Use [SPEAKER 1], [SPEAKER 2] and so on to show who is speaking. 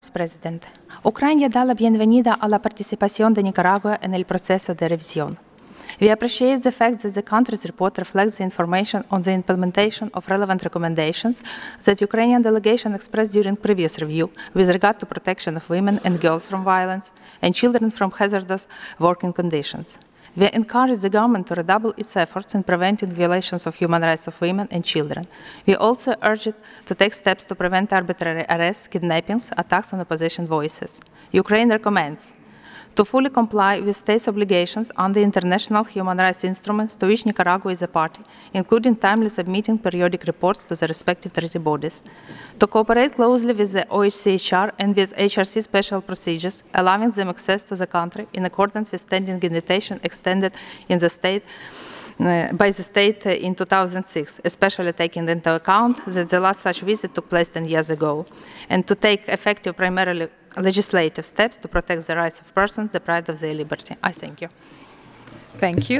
[SPEAKER 1] President, Ucrania da la bienvenida a la participación de Nicaragua en el proceso de revisión. We appreciate the fact that the country's report reflects the information on the implementation of relevant recommendations that Ukrainian delegation expressed during previous review with regard to protection of women and girls from violence and children from hazardous working conditions. We encourage the government to redouble its efforts in preventing violations of human rights of women and children. We also urge it to take steps to prevent arbitrary arrests, kidnappings, attacks on opposition voices. Ukraine recommends to fully comply with states' obligations under international human rights instruments to which Nicaragua is a party, including timely submitting periodic reports to the respective treaty bodies, to cooperate closely with the OHCHR and with HRC special procedures, allowing them access to the country in accordance with standing invitation extended in the state by the state in 2006, especially taking into account that the last such visit took place 10 years ago, and to take effective primarily legislative steps to protect the rights of persons deprived of their liberty. I thank you.
[SPEAKER 2] Thank you.